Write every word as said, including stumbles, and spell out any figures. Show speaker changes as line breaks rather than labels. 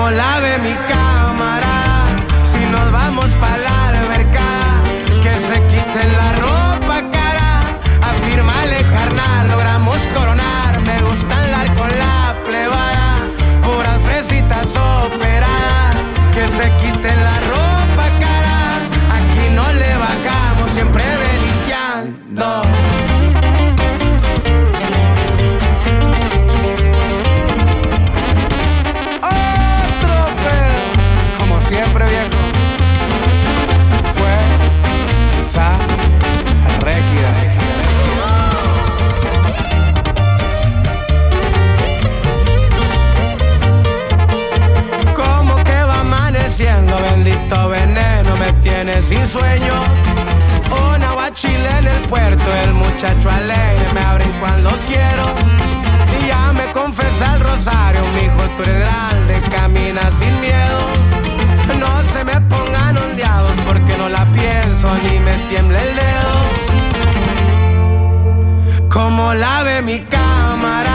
como la ve mi cámara. Si nos vamos pa' la alberca, que se quiten la ropa cara. Afírmale carnal, logramos coronar. Me gusta andar con la plebada, puras fresitas operadas. Que se quiten la ropa cara, aquí no le bajamos, siempre belicando. Siempre viejo, fuerza rígida. Como que va amaneciendo, bendito veneno me tiene sin sueño. Una guachile en el puerto, el muchacho alegre me abren cuando quiero. Y ya me confesa el rosario, mijo, tú eres grande, camina sin miedo. No se me pongan ondeados porque no la pienso ni me tiembla el dedo. Como la ve mi cámara.